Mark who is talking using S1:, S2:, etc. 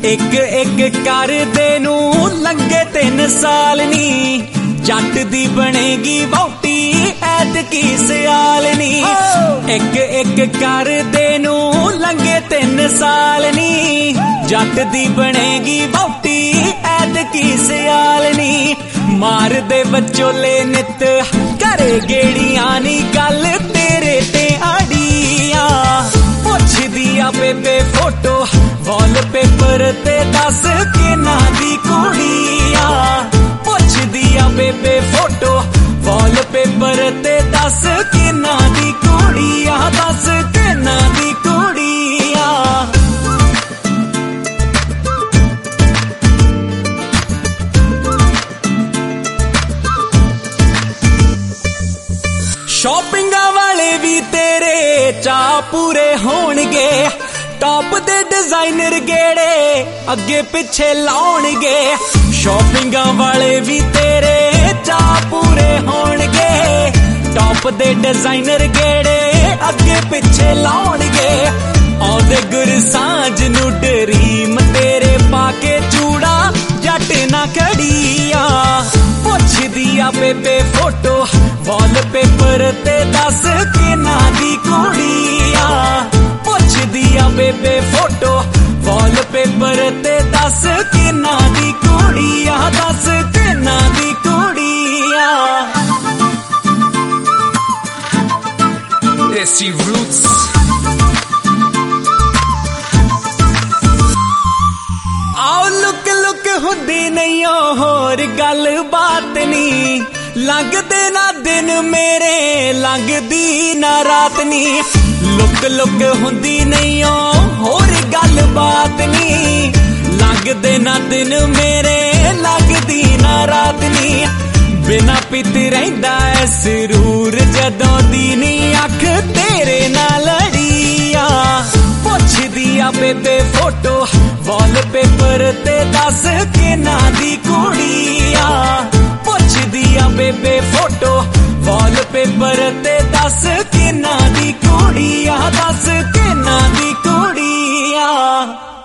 S1: एक एक करदे नू लंघे 3 साल नी, जट दी बनेगी वोटी ऐतकी सियाल नी। एक एक करदे नू लंघे 3 साल नी, जट दी बनेगी वोटी ऐतकी सियाल नी। मार दे बचोले नित करे गेड़ियां नी, गल तेरे ते आड़ियां। पुछदिया बेबे फोटो वॉलपेपर ते दस किन्हां दी कुड़ियां। पुछदिया बेबे फोटो वॉलपेपर ते दस किन्हां दी कुड़ियां, दस किन्हां दी कुड़ियां। शॉपिंगा वाले भी तेरे चा पूरे होणगे, टॉप दे डिजाइनर गेड़े अगे पिछे लाउणगे। शॉपिंगा वाले भी तेरे चा पूरे होणगे, टॉप दे डिजाइनर गेड़े अगे पिछे लाउणगे। औदे गुरसांझ नू ड्रीम तेरे पाके चूड़ा जट ना खड़िया। पुछदिया बेबे फोटो वॉलपेपर ते दस किन्हां दी कुड़ियां। पुछदिया बेबे फोटो वॉलपेपर ते दस किन्हां दी कुड़ियां, दस किन्हां दी कुड़ियां।
S2: Desi Roots।
S1: आओ लुक लुक हुंदी नहीं होर गल बात नी, लंघदे ना दिन मेरे लंघदी ना रात नी। लुक लुक हुंदी नहीं होर गल बात नी, लंघदे ना दिन मेरे लंघदी ना रात नी। बिना पीते रहिंदा ऐ सरूर जदों दी नी अख तेरे नाल लड़िया। पुछदिया बेबे फोटो वॉलपेपर ते दस किन्हां दी कुड़ियां। पुछदिया बेबे फोटो वॉलपेपर ते दस किन्हां दी कुड़ियां, दस किन्हां दी कुड़ियां।